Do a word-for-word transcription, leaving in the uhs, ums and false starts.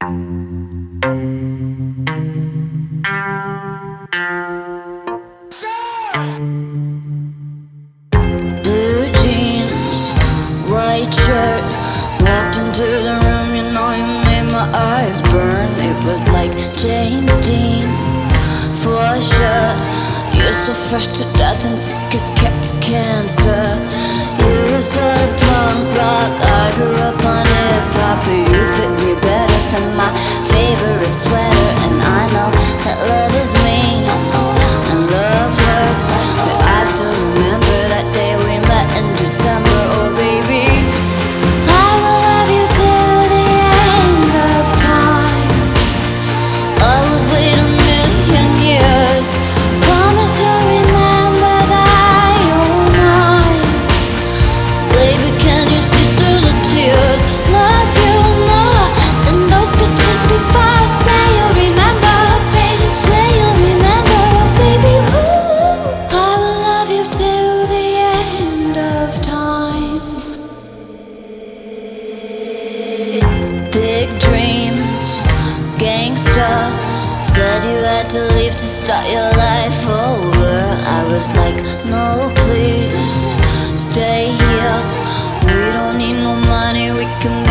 Blue jeans, white shirt. Walked into the room, you know you made my eyes burn. It was like James Dean, for sure. You're so fresh to death and sick as ca- cancer. You were sort of punk rock, I grew up on hip-hop. But you fit me better than my favorite sweater. And I know that love is mean and love hurts, but I still remember that day we met in December. Oh baby, I will love you till the end of time. I would wait a million years. Promise you'll remember that you're mine. Baby, can you see through the tears? Love you more than those pictures before. I say you'll remember, baby. Say you'll remember, baby. Ooh, I will love you till the end of time. Big dreams, gangsta. Said you had to leave to start your life over. I was like, no please, stay here. We don't need no money, we can